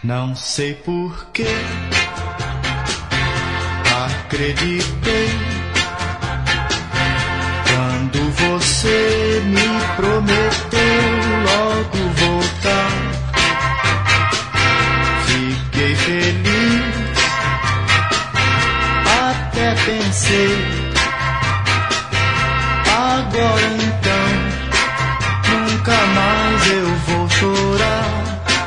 Não sei por que acreditei quando você me prometeu logo voltar. Fiquei feliz, até pensei, agora então nunca mais eu vou chorar.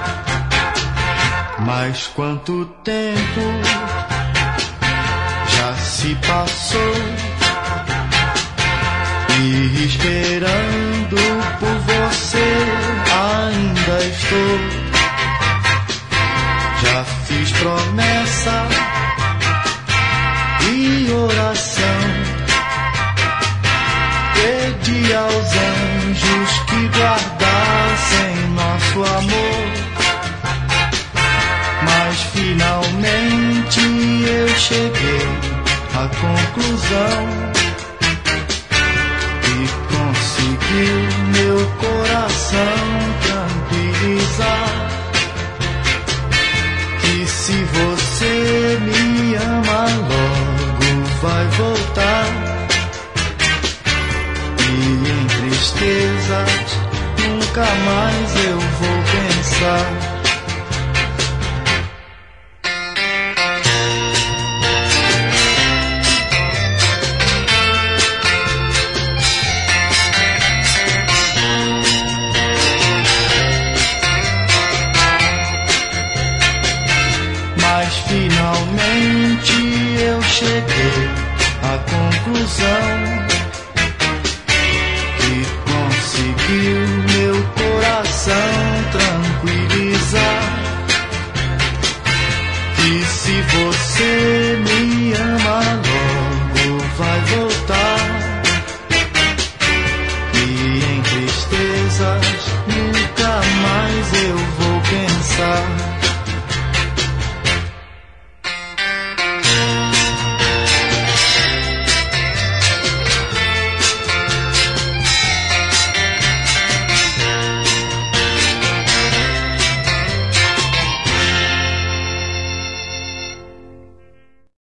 Mas quanto tempo já se passou, e esperando por você ainda estou. Já fiz promessa e oração, pedi aos anjos que guardassem nosso amor. Mas finalmente eu cheguei à conclusão e conseguiu meu coração tranquilizar, que se você me ama logo vai voltar, e em tristezas nunca mais eu vou pensar. Mas finalmente eu cheguei à conclusão que conseguiu